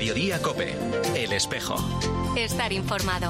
Mediodía COPE. El espejo. Estar informado.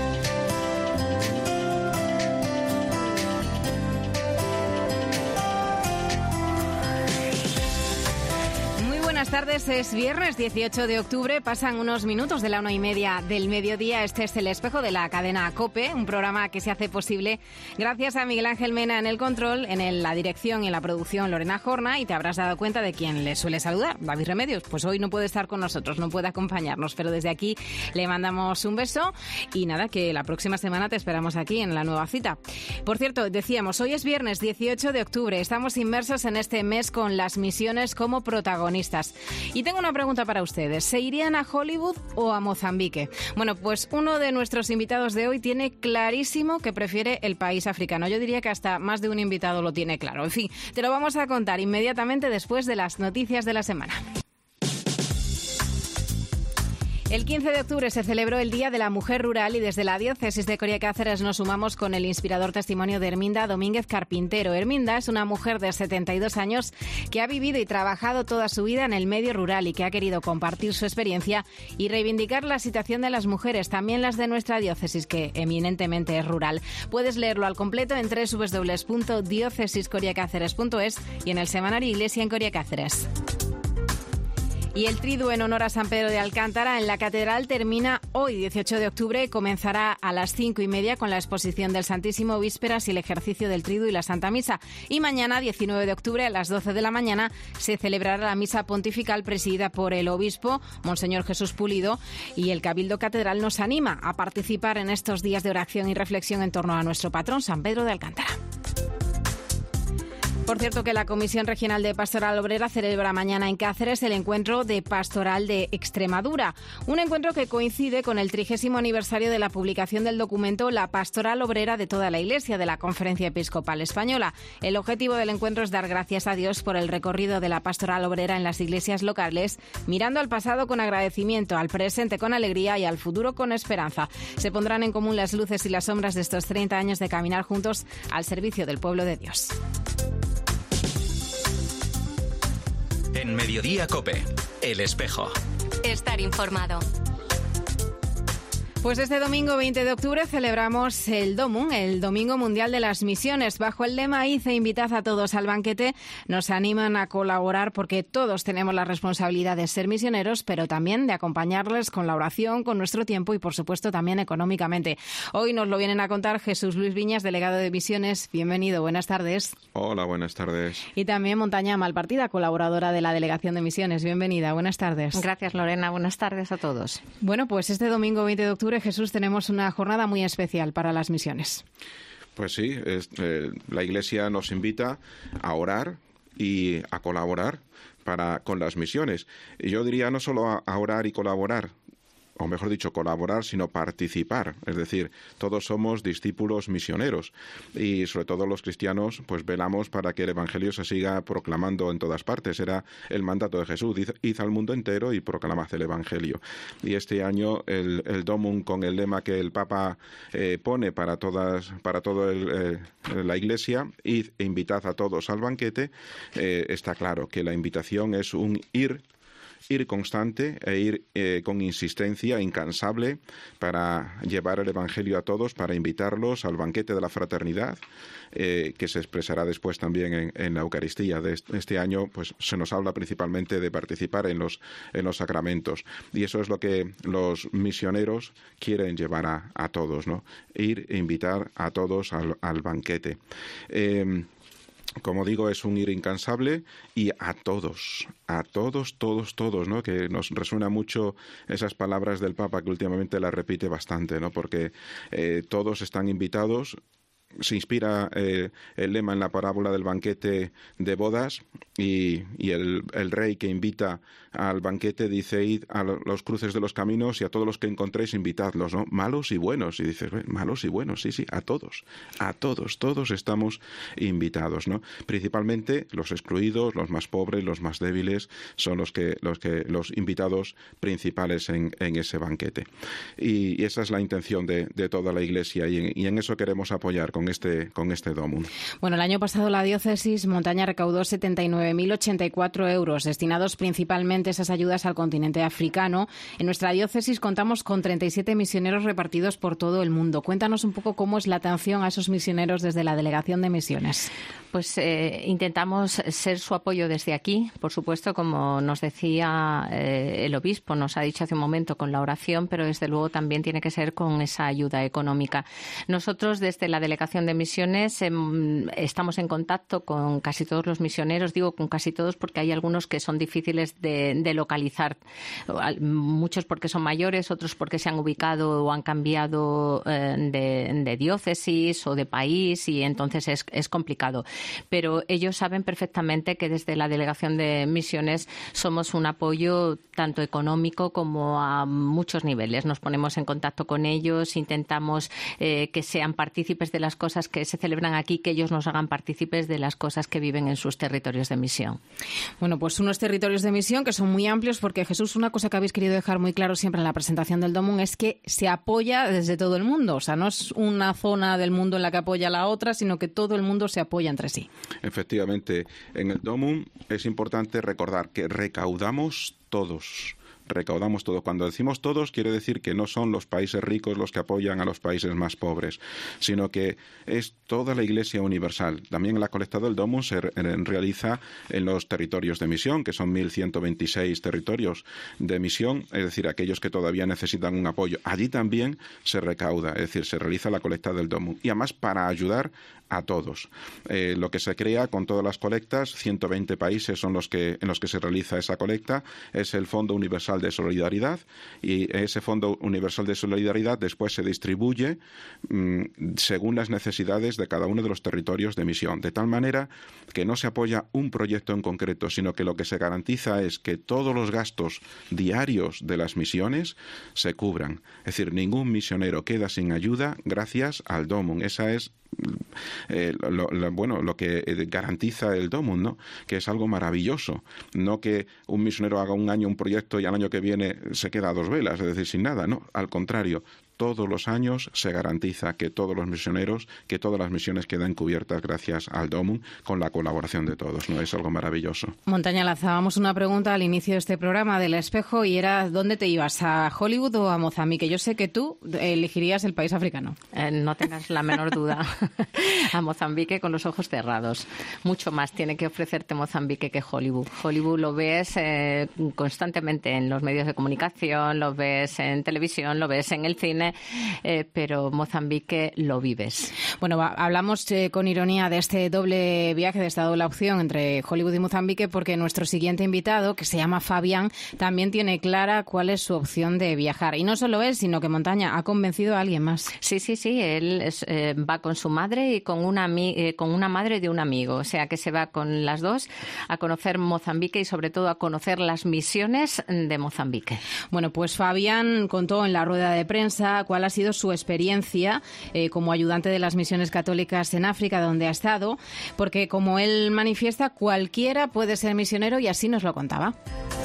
Buenas tardes, es viernes 18 de octubre, pasan unos minutos de la 1:30 del mediodía. Este es El Espejo de la cadena COPE, un programa que se hace posible gracias a Miguel Ángel Mena en el control, en la dirección y en la producción Lorena Jorna, y te habrás dado cuenta de quién le suele saludar, David Remedios. Pues hoy no puede estar con nosotros, no puede acompañarnos, pero desde aquí le mandamos un beso y nada, que la próxima semana te esperamos aquí en la nueva cita. Por cierto, decíamos, hoy es viernes 18 de octubre, estamos inmersos en este mes con las misiones como protagonistas. Y tengo una pregunta para ustedes. ¿Se irían a Hollywood o a Mozambique? Bueno, pues uno de nuestros invitados de hoy tiene clarísimo que prefiere el país africano. Yo diría que hasta más de un invitado lo tiene claro. En fin, te lo vamos a contar inmediatamente después de las noticias de la semana. El 15 de octubre se celebró el Día de la Mujer Rural y desde la Diócesis de Coria Cáceres nos sumamos con el inspirador testimonio de Herminda Domínguez Carpintero. Herminda es una mujer de 72 años que ha vivido y trabajado toda su vida en el medio rural y que ha querido compartir su experiencia y reivindicar la situación de las mujeres, también las de nuestra diócesis, que eminentemente es rural. Puedes leerlo al completo en www.diocesiscoriacáceres.es y en el semanario Iglesia en Coria Cáceres. Y el triduo en honor a San Pedro de Alcántara en la Catedral termina hoy, 18 de octubre, y comenzará a las 5:30 con la exposición del Santísimo, vísperas y el ejercicio del triduo y la Santa Misa. Y mañana, 19 de octubre, a las 12 de la mañana, se celebrará la misa pontifical presidida por el obispo, Monseñor Jesús Pulido, y el Cabildo Catedral nos anima a participar en estos días de oración y reflexión en torno a nuestro patrón, San Pedro de Alcántara. Por cierto, que la Comisión Regional de Pastoral Obrera celebra mañana en Cáceres el encuentro de Pastoral de Extremadura. Un encuentro que coincide con el 30º aniversario de la publicación del documento La Pastoral Obrera de toda la Iglesia de la Conferencia Episcopal Española. El objetivo del encuentro es dar gracias a Dios por el recorrido de la Pastoral Obrera en las iglesias locales, mirando al pasado con agradecimiento, al presente con alegría y al futuro con esperanza. Se pondrán en común las luces y las sombras de estos 30 años de caminar juntos al servicio del pueblo de Dios. En Mediodía COPE, El Espejo. Estar informado. Pues este domingo 20 de octubre celebramos el DOMUN, el Domingo Mundial de las Misiones. Bajo el lema "Id e invitad a todos al banquete", nos animan a colaborar porque todos tenemos la responsabilidad de ser misioneros, pero también de acompañarles con la oración, con nuestro tiempo y, por supuesto, también económicamente. Hoy nos lo vienen a contar Jesús Luis Viñas, delegado de Misiones. Bienvenido, buenas tardes. Hola, buenas tardes. Y también Montaña Malpartida, colaboradora de la Delegación de Misiones. Bienvenida, buenas tardes. Gracias, Lorena. Buenas tardes a todos. Bueno, pues este domingo 20 de octubre, Jesús, tenemos una jornada muy especial para las misiones. Pues sí, la Iglesia nos invita a orar y a colaborar con las misiones. Y yo diría no solo a orar y colaborar, o mejor dicho, colaborar, sino participar. Es decir, todos somos discípulos misioneros y sobre todo los cristianos pues velamos para que el Evangelio se siga proclamando en todas partes. Era el mandato de Jesús: id al mundo entero y proclamad el Evangelio. Y este año el DOMUN, con el lema que el Papa pone para toda la Iglesia, id e invitad a todos al banquete, está claro que la invitación es un ir constante e ir con insistencia incansable para llevar el Evangelio a todos, para invitarlos al banquete de la fraternidad, que se expresará después también en la Eucaristía. De este año pues se nos habla principalmente de participar en los sacramentos, y eso es lo que los misioneros quieren llevar a todos, ¿no? Ir e invitar a todos al banquete. Como digo, es un ir incansable y a todos, ¿no? Que nos resuena mucho esas palabras del Papa, que últimamente las repite bastante, ¿no? Porque todos están invitados. Se inspira el lema en la parábola del banquete de bodas, y el rey que invita al banquete dice: id a los cruces de los caminos y a todos los que encontréis invitadlos, ¿no? Malos y buenos. Y dices, malos y buenos, sí, a todos, todos estamos invitados, ¿no? Principalmente los excluidos, los más pobres, los más débiles son los invitados principales en ese banquete. Y esa es la intención de toda la Iglesia, y en eso queremos apoyar con este DOMUN. Bueno, el año pasado la diócesis Montaña recaudó 79 9.084 euros, destinados principalmente esas ayudas al continente africano. En nuestra diócesis contamos con 37 misioneros repartidos por todo el mundo. Cuéntanos un poco cómo es la atención a esos misioneros desde la Delegación de Misiones. Pues intentamos ser su apoyo desde aquí, por supuesto, como nos decía el obispo, nos ha dicho hace un momento, con la oración, pero desde luego también tiene que ser con esa ayuda económica. Nosotros desde la Delegación de Misiones estamos en contacto con casi todos los misioneros, digo con casi todos porque hay algunos que son difíciles de localizar, muchos porque son mayores, otros porque se han ubicado o han cambiado de diócesis o de país y entonces es complicado. Pero ellos saben perfectamente que desde la Delegación de Misiones somos un apoyo tanto económico como a muchos niveles. Nos ponemos en contacto con ellos, intentamos que sean partícipes de las cosas que se celebran aquí, que ellos nos hagan partícipes de las cosas que viven en sus territorios de misión. Bueno, pues unos territorios de misión que son muy amplios porque, Jesús, una cosa que habéis querido dejar muy claro siempre en la presentación del DOMUN es que se apoya desde todo el mundo. O sea, no es una zona del mundo en la que apoya a la otra, sino que todo el mundo se apoya entre sí. Efectivamente, en el DOMUN es importante recordar que recaudamos todos. Cuando decimos todos, quiere decir que no son los países ricos los que apoyan a los países más pobres, sino que es toda la Iglesia universal. También la colecta del DOMUN se realiza en los territorios de misión, que son 1.126 territorios de misión, es decir, aquellos que todavía necesitan un apoyo. Allí también se recauda, es decir, se realiza la colecta del DOMUN. Y además para ayudar a todos. Lo que se crea con todas las colectas, 120 países son en los que se realiza esa colecta, es el Fondo Universal de Solidaridad, y ese Fondo Universal de Solidaridad después se distribuye según las necesidades de cada uno de los territorios de misión, de tal manera que no se apoya un proyecto en concreto, sino que lo que se garantiza es que todos los gastos diarios de las misiones se cubran. Es decir, ningún misionero queda sin ayuda gracias al DOMUN. Esa es lo que garantiza el DOMUN, ¿no? Que es algo maravilloso. No que un misionero haga un año un proyecto y al año que viene se queda a dos velas, es decir, sin nada, ¿no? Al contrario, todos los años se garantiza que todos los misioneros, que todas las misiones queden cubiertas gracias al DOMUN con la colaboración de todos, ¿no? Es algo maravilloso. Montaña, lanzábamos una pregunta al inicio de este programa del Espejo y era ¿dónde te ibas? ¿A Hollywood o a Mozambique? Yo sé que tú elegirías el país africano. No tengas la menor duda. A Mozambique con los ojos cerrados. Mucho más tiene que ofrecerte Mozambique que Hollywood. Hollywood lo ves constantemente en los medios de comunicación, lo ves en televisión, lo ves en el cine, pero Mozambique lo vives. Bueno, hablamos con ironía de este doble viaje, de esta doble opción entre Hollywood y Mozambique, porque nuestro siguiente invitado, que se llama Fabián, también tiene clara cuál es su opción de viajar. Y no solo él, sino que Montaña ha convencido a alguien más. Sí. Él va con su madre y con una madre de un amigo. O sea, que se va con las dos a conocer Mozambique y, sobre todo, a conocer las misiones de Mozambique. Bueno, pues Fabián contó en la rueda de prensa cuál ha sido su experiencia como ayudante de las misiones católicas en África, donde ha estado, porque, como él manifiesta, cualquiera puede ser misionero y así nos lo contaba.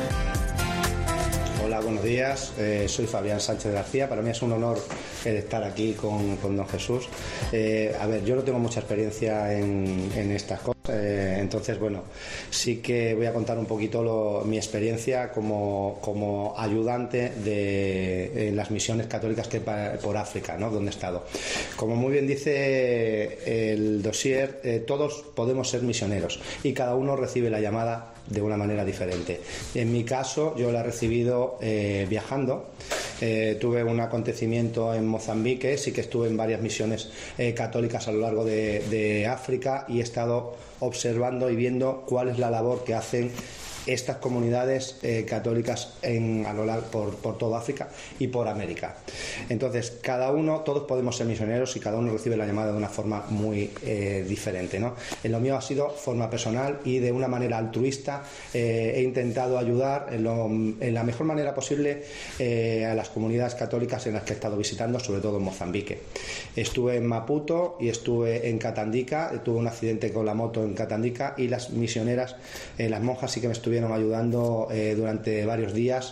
Hola, buenos días. Soy Fabián Sánchez García. Para mí es un honor estar aquí con don Jesús. Yo no tengo mucha experiencia en estas cosas. Entonces, bueno, sí que voy a contar un poquito mi experiencia como ayudante en las misiones católicas que por África, ¿no? Donde he estado. Como muy bien dice el dossier, todos podemos ser misioneros y cada uno recibe la llamada de una manera diferente. En mi caso, yo la he recibido viajando. Tuve un acontecimiento en Mozambique, sí que estuve en varias misiones católicas a lo largo de África y he estado observando y viendo cuál es la labor que hacen estas comunidades católicas por toda África y por América. Entonces, todos podemos ser misioneros y cada uno recibe la llamada de una forma muy diferente, ¿no? En lo mío ha sido forma personal y de una manera altruista. He intentado ayudar en la mejor manera posible a las comunidades católicas en las que he estado visitando, sobre todo en Mozambique. Estuve en Maputo y estuve en Catandika. Tuve un accidente con la moto en Catandika y las misioneras, las monjas, sí que me estuvieron estuvieron ayudando durante varios días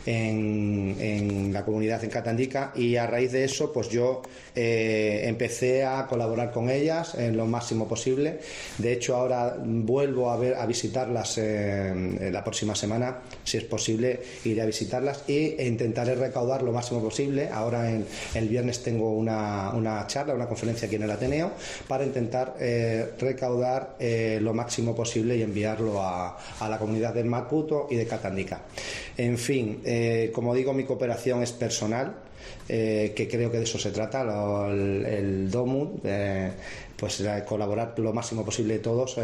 en la comunidad en Catandica, y a raíz de eso pues yo empecé a colaborar con ellas en lo máximo posible. De hecho, ahora vuelvo a visitarlas la próxima semana, si es posible iré a visitarlas e intentaré recaudar lo máximo posible. Ahora el viernes tengo una charla, una conferencia aquí en el Ateneo, para intentar recaudar lo máximo posible y enviarlo a la comunidad del Maputo y de Catandica. En fin, como digo, mi cooperación es personal, que creo que de eso se trata, el DOMUN, pues colaborar lo máximo posible todos,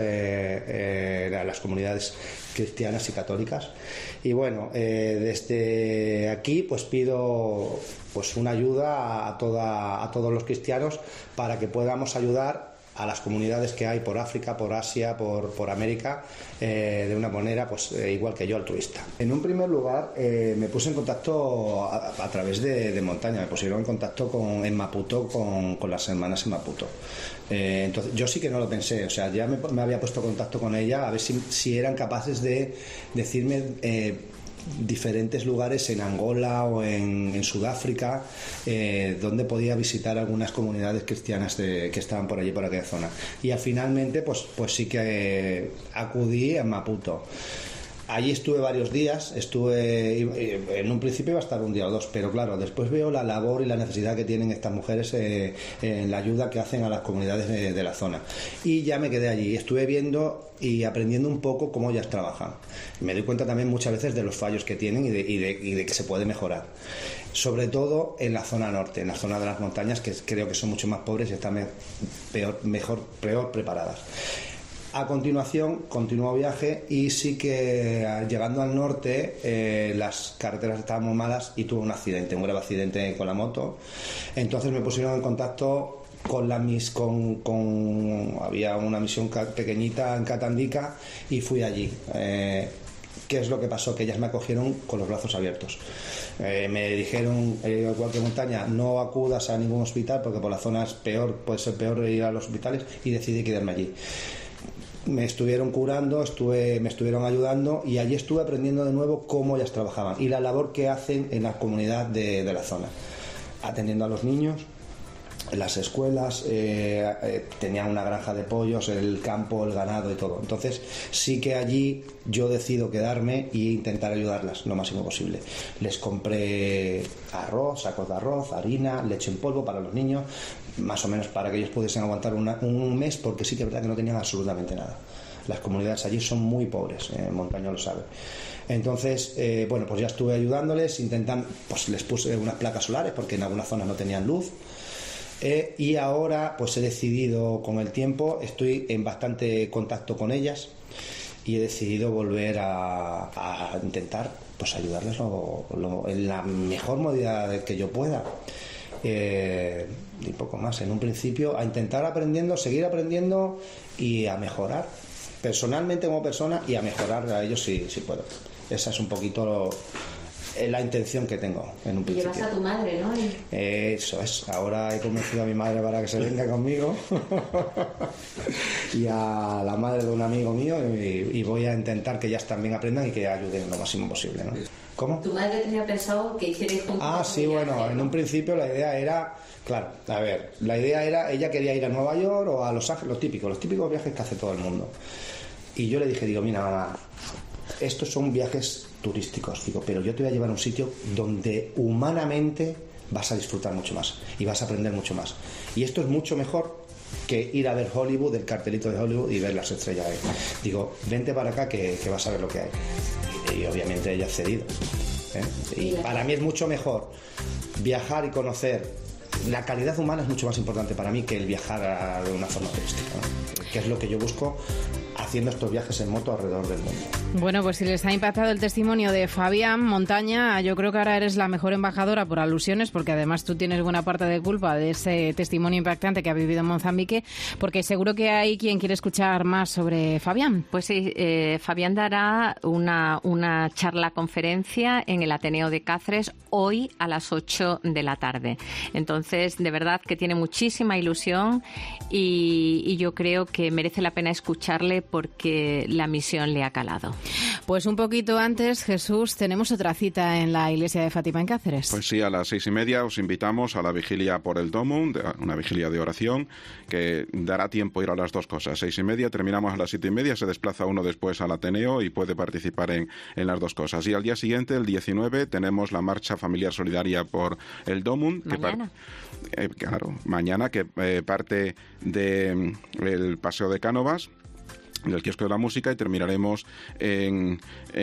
las comunidades cristianas y católicas. Y bueno, desde aquí pues pido pues una ayuda a todos los cristianos para que podamos ayudar a las comunidades que hay por África, por Asia, por América, de una manera pues igual que yo, altruista. En un primer lugar me puse en contacto a través de Montaña, me pusieron en contacto en Maputo con las hermanas en Maputo. Entonces yo sí que no lo pensé, o sea, ya me había puesto en contacto con ella a ver si eran capaces de decirme diferentes lugares en Angola o en Sudáfrica, donde podía visitar algunas comunidades cristianas que estaban por allí, por aquella zona. Y finalmente pues sí que acudí a Maputo. Allí estuve varios días, en un principio iba a estar un día o dos, pero claro, después veo la labor y la necesidad que tienen estas mujeres en la ayuda que hacen a las comunidades de la zona. Y ya me quedé allí, estuve viendo y aprendiendo un poco cómo ellas trabajan. Me doy cuenta también muchas veces de los fallos que tienen y de que se puede mejorar. Sobre todo en la zona norte, en la zona de las montañas, que creo que son mucho más pobres y están peor preparadas. A continuación, continuó viaje y sí que llegando al norte las carreteras estaban muy malas y tuve un grave accidente con la moto. Entonces me pusieron en contacto había una misión pequeñita en Catandica y fui allí. ¿Qué es lo que pasó? Que ellas me acogieron con los brazos abiertos. Me dijeron, igual que Montaña, no acudas a ningún hospital porque por la zona puede ser peor ir a los hospitales, y decidí quedarme allí. Me estuvieron curando, me estuvieron ayudando, y allí estuve aprendiendo de nuevo cómo ellas trabajaban y la labor que hacen en la comunidad de la zona, atendiendo a los niños en las escuelas. Tenían una granja de pollos, el campo, el ganado y todo. Entonces sí que allí yo decido quedarme e intentar ayudarlas lo máximo posible. Les compré sacos de arroz, harina, leche en polvo para los niños, más o menos para que ellos pudiesen aguantar un mes, porque sí que es verdad que no tenían absolutamente nada. Las comunidades allí son muy pobres, Montaña lo sabe. Entonces, bueno, pues ya estuve ayudándoles, pues les puse unas placas solares porque en algunas zonas no tenían luz. Y ahora pues he decidido, con el tiempo, estoy en bastante contacto con ellas y he decidido volver a intentar pues ayudarles en la mejor modalidad que yo pueda. Y poco más, en un principio a intentar seguir aprendiendo y a mejorar personalmente como persona, y a mejorar a ellos si puedo. Esa es un poquito la intención que tengo en un principio. Llevas a tu madre, ¿no? Eso es, ahora he convencido a mi madre para que se venga conmigo y a la madre de un amigo mío, y voy a intentar que ellas también aprendan y que ayuden lo máximo posible, ¿no? ¿Cómo? ¿Tu madre tenía pensado que hicierais juntos? Sí, bueno, en un principio la idea era, ella quería ir a Nueva York o a Los Ángeles, los típicos viajes que hace todo el mundo. Y yo le dije, mira, mamá, estos son viajes turísticos, pero yo te voy a llevar a un sitio donde humanamente vas a disfrutar mucho más y vas a aprender mucho más. Y esto es mucho mejor que ir a ver Hollywood, el cartelito de Hollywood, y ver las estrellas ahí. Digo, vente para acá que vas a ver lo que hay. Y obviamente ella ha cedido. Y para mí es mucho mejor viajar y conocer. La calidad humana es mucho más importante para mí que el viajar de una forma turística, ¿no? Que es lo que yo busco haciendo estos viajes en moto alrededor del mundo. Bueno, pues si les ha impactado el testimonio de Fabián Montaña, yo creo que ahora eres la mejor embajadora por alusiones, porque además tú tienes buena parte de culpa de ese testimonio impactante que ha vivido en Mozambique, porque seguro que hay quien quiere escuchar más sobre Fabián. Pues sí, Fabián dará una charla conferencia en el Ateneo de Cáceres hoy a las 8 de la tarde. Entonces Entonces, de verdad que tiene muchísima ilusión y yo creo que merece la pena escucharle porque la misión le ha calado. Pues un poquito antes, Jesús, tenemos otra cita en la iglesia de Fátima en Cáceres. Pues sí, a las 6:30 os invitamos a la vigilia por el Domum, una vigilia de oración, que dará tiempo ir a las dos cosas. 6:30, terminamos a las 7:30, se desplaza uno después al Ateneo y puede participar en las dos cosas. Y al día siguiente, el 19, tenemos la marcha familiar solidaria por el Domum. Mañana. Mañana, que parte del Paseo de Cánovas, del Kiosco de la Música, y terminaremos en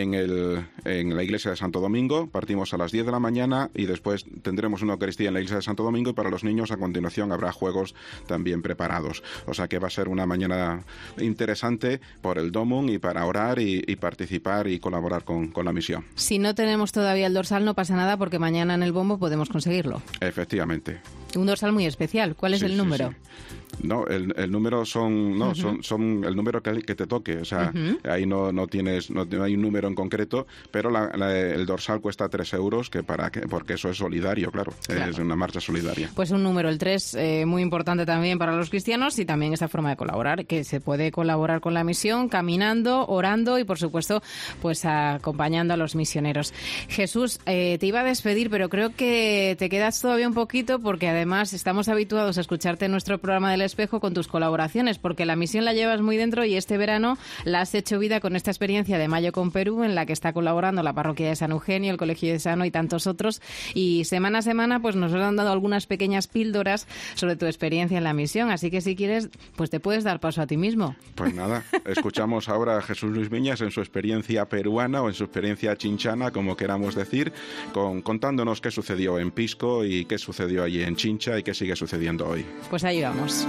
la iglesia de Santo Domingo. Partimos a las 10 de la mañana y después tendremos una Eucaristía en la iglesia de Santo Domingo, y para los niños a continuación habrá juegos también preparados. O sea que va a ser una mañana interesante por el Domum y para orar y participar y colaborar con la misión. Si no tenemos todavía el dorsal, no pasa nada, porque mañana en el bombo podemos conseguirlo. Efectivamente. Un dorsal muy especial. ¿Cuál es el número? Sí. No, el número son el número que te toque. O sea, ahí no hay un número en concreto, pero el dorsal cuesta 3 euros, porque eso es solidario, claro. Es una marcha solidaria. Pues un número, el 3, muy importante también para los cristianos, y también esta forma de colaborar, que se puede colaborar con la misión caminando, orando y, por supuesto, pues acompañando a los misioneros. Jesús, te iba a despedir, pero creo que te quedas todavía un poquito, porque además estamos habituados a escucharte en nuestro programa del Espejo con tus colaboraciones, porque la misión la llevas muy dentro y este verano la has hecho vida con esta experiencia de Mayo con Perú, en la que está colaborando la parroquia de San Eugenio, el Colegio de Sano y tantos otros, y semana a semana pues nos han dado algunas pequeñas píldoras sobre tu experiencia en la misión, así que si quieres pues te puedes dar paso a ti mismo. Pues nada, escuchamos ahora a Jesús Luis Viñas en su experiencia peruana o en su experiencia chinchana, como queramos decir, contándonos qué sucedió en Pisco y qué sucedió allí en Chincha y qué sigue sucediendo hoy. Pues ahí vamos.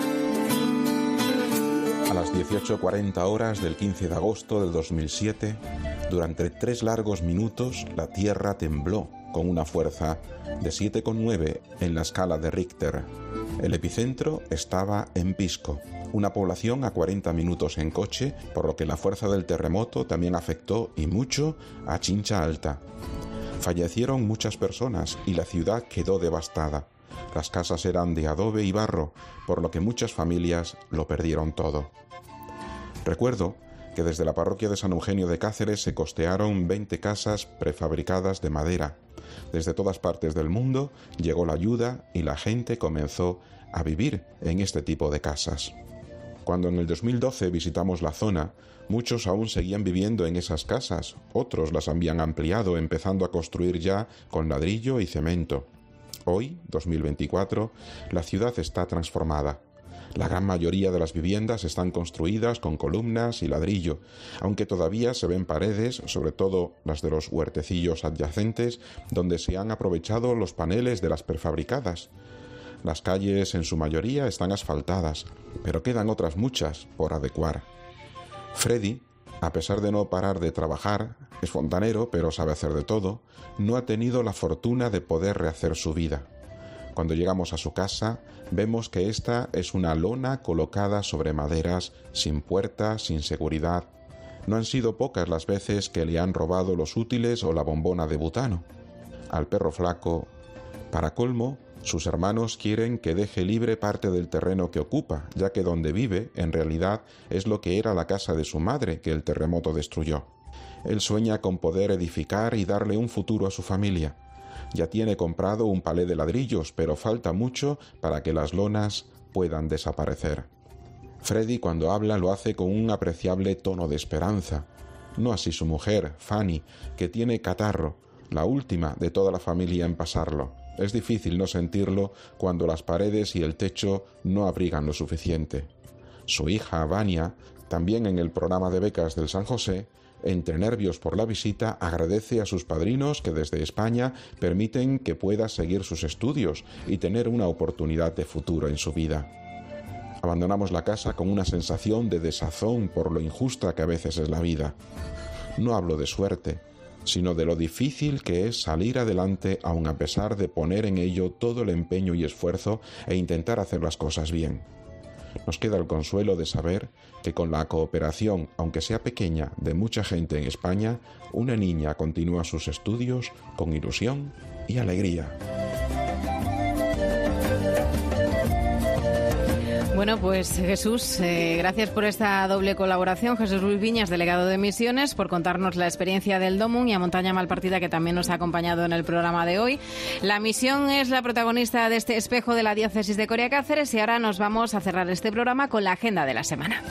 A las 18:40 horas del 15 de agosto del 2007, durante 3 largos minutos, la Tierra tembló con una fuerza de 7,9 en la escala de Richter. El epicentro estaba en Pisco, una población a 40 minutos en coche, por lo que la fuerza del terremoto también afectó y mucho a Chincha Alta. Fallecieron muchas personas y la ciudad quedó devastada. Las casas eran de adobe y barro, por lo que muchas familias lo perdieron todo. Recuerdo que desde la parroquia de San Eugenio de Cáceres se costearon 20 casas prefabricadas de madera. Desde todas partes del mundo llegó la ayuda y la gente comenzó a vivir en este tipo de casas. Cuando en el 2012 visitamos la zona, muchos aún seguían viviendo en esas casas, otros las habían ampliado, empezando a construir ya con ladrillo y cemento. Hoy, 2024, la ciudad está transformada. La gran mayoría de las viviendas están construidas con columnas y ladrillo, aunque todavía se ven paredes, sobre todo las de los huertecillos adyacentes, donde se han aprovechado los paneles de las prefabricadas. Las calles en su mayoría están asfaltadas, pero quedan otras muchas por adecuar. Freddy, a pesar de no parar de trabajar, es fontanero, pero sabe hacer de todo, no ha tenido la fortuna de poder rehacer su vida. Cuando llegamos a su casa, vemos que esta es una lona colocada sobre maderas, sin puerta, sin seguridad. No han sido pocas las veces que le han robado los útiles o la bombona de butano. Al perro flaco, para colmo, sus hermanos quieren que deje libre parte del terreno que ocupa, ya que donde vive, en realidad, es lo que era la casa de su madre que el terremoto destruyó. Él sueña con poder edificar y darle un futuro a su familia. Ya tiene comprado un palé de ladrillos, pero falta mucho para que las lonas puedan desaparecer. Freddy, cuando habla, lo hace con un apreciable tono de esperanza. No así su mujer, Fanny, que tiene catarro, la última de toda la familia en pasarlo. Es difícil no sentirlo cuando las paredes y el techo no abrigan lo suficiente. Su hija, Vania, también en el programa de becas del San José, entre nervios por la visita, agradece a sus padrinos que desde España permiten que pueda seguir sus estudios y tener una oportunidad de futuro en su vida. Abandonamos la casa con una sensación de desazón por lo injusta que a veces es la vida. No hablo de suerte, sino de lo difícil que es salir adelante aun a pesar de poner en ello todo el empeño y esfuerzo e intentar hacer las cosas bien. Nos queda el consuelo de saber que con la cooperación, aunque sea pequeña, de mucha gente en España, una niña continúa sus estudios con ilusión y alegría. Bueno, pues Jesús, gracias por esta doble colaboración. Jesús Luis Viñas, delegado de Misiones, por contarnos la experiencia del Domum, y a Montaña Malpartida, que también nos ha acompañado en el programa de hoy. La Misión es la protagonista de este espejo de la diócesis de Coria Cáceres, y ahora nos vamos a cerrar este programa con la agenda de la semana.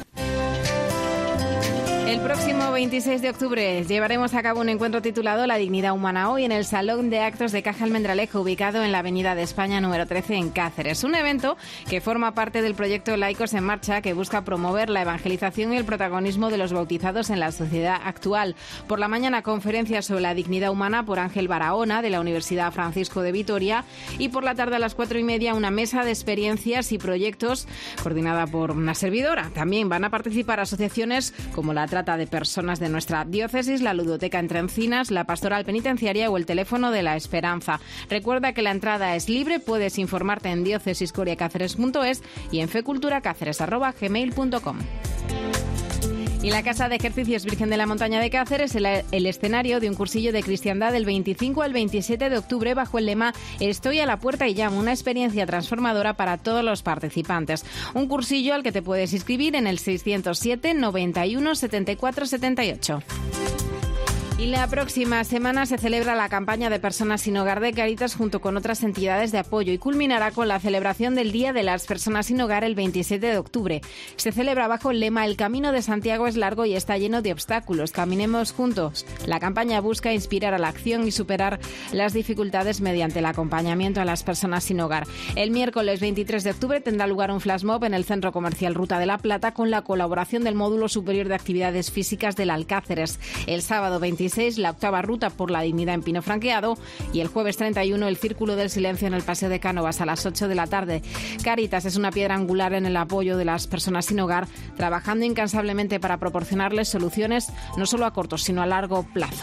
El próximo 26 de octubre llevaremos a cabo un encuentro titulado La dignidad humana hoy en el Salón de Actos de Caja Almendralejo, ubicado en la Avenida de España número 13 en Cáceres. Un evento que forma parte del proyecto Laicos en Marcha, que busca promover la evangelización y el protagonismo de los bautizados en la sociedad actual. Por la mañana, conferencia sobre la dignidad humana por Ángel Barahona, de la Universidad Francisco de Vitoria, y por la tarde a las 4:30 una mesa de experiencias y proyectos coordinada por una servidora. También van a participar asociaciones como la Trata de Personas de nuestra diócesis, la Ludoteca Entre Encinas, la Pastoral Penitenciaria o el Teléfono de la Esperanza. Recuerda que la entrada es libre, puedes informarte en diocesiscoriacáceres.es y en feculturacáceres@gmail.com. Y la Casa de Ejercicios Virgen de la Montaña de Cáceres, el escenario de un cursillo de cristiandad del 25 al 27 de octubre bajo el lema Estoy a la puerta y llamo, una experiencia transformadora para todos los participantes. Un cursillo al que te puedes inscribir en el 607 91 74 78. Y la próxima semana se celebra la campaña de Personas sin Hogar de Cáritas junto con otras entidades de apoyo, y culminará con la celebración del Día de las Personas sin Hogar el 27 de octubre. Se celebra bajo el lema El camino de Santiago es largo y está lleno de obstáculos. Caminemos juntos. La campaña busca inspirar a la acción y superar las dificultades mediante el acompañamiento a las personas sin hogar. El miércoles 23 de octubre tendrá lugar un flash mob en el Centro Comercial Ruta de la Plata con la colaboración del Módulo Superior de Actividades Físicas del Alcáceres. El sábado 26 la octava ruta por la dignidad en Pino Franqueado, y el jueves 31 el Círculo del Silencio en el Paseo de Cánovas a las 8 de la tarde. Cáritas es una piedra angular en el apoyo de las personas sin hogar, trabajando incansablemente para proporcionarles soluciones no solo a corto sino a largo plazo.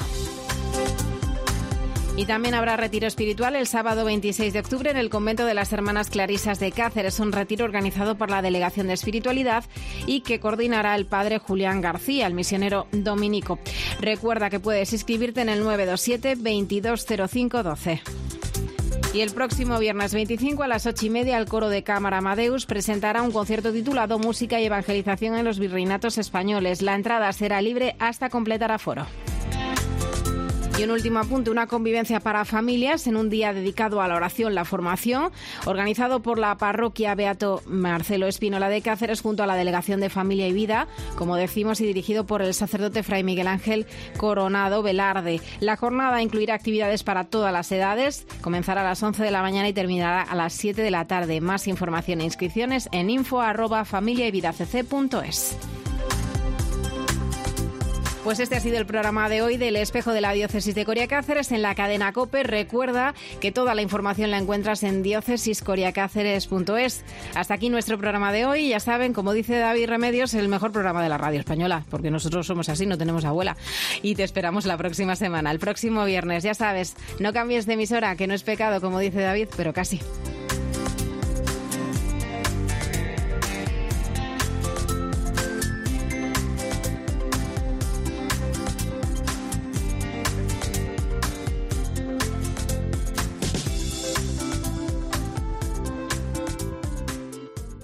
Y también habrá retiro espiritual el sábado 26 de octubre en el Convento de las Hermanas Clarisas de Cáceres, un retiro organizado por la Delegación de Espiritualidad y que coordinará el padre Julián García, el misionero dominico. Recuerda que puedes inscribirte en el 927 220512. Y el próximo viernes 25 a las 8:30 el coro de Cámara Amadeus presentará un concierto titulado Música y Evangelización en los Virreinatos Españoles. La entrada será libre hasta completar aforo. Y un último apunte, una convivencia para familias en un día dedicado a la oración, la formación, organizado por la parroquia Beato Marcelo Espínola de Cáceres junto a la Delegación de Familia y Vida, como decimos, y dirigido por el sacerdote Fray Miguel Ángel Coronado Velarde. La jornada incluirá actividades para todas las edades, comenzará a las 11 de la mañana y terminará a las 7 de la tarde. Más información e inscripciones en info@familiayvidacc.es. Pues este ha sido el programa de hoy del Espejo de la Diócesis de Coria Cáceres en la cadena COPE. Recuerda que toda la información la encuentras en diocesiscoriacáceres.es. Hasta aquí nuestro programa de hoy. Ya saben, como dice David Remedios, el mejor programa de la radio española, porque nosotros somos así, no tenemos abuela. Y te esperamos la próxima semana, el próximo viernes. Ya sabes, no cambies de emisora, que no es pecado, como dice David, pero casi.